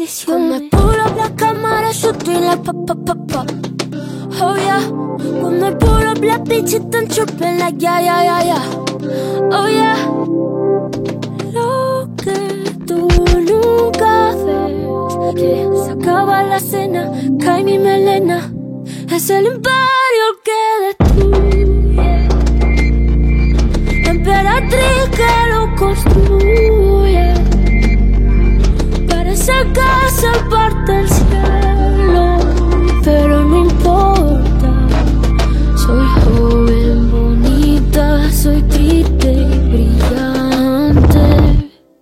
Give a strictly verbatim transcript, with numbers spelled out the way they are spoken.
Come il pull up la cámara, shooting la pa pa pa pa. Oh yeah. Come il pull up la bitch, están tripping like yeah yeah yeah yeah. Oh yeah. Lo que tú nunca ves, que se acaba la cena, cae mi melena. Es el imperio el que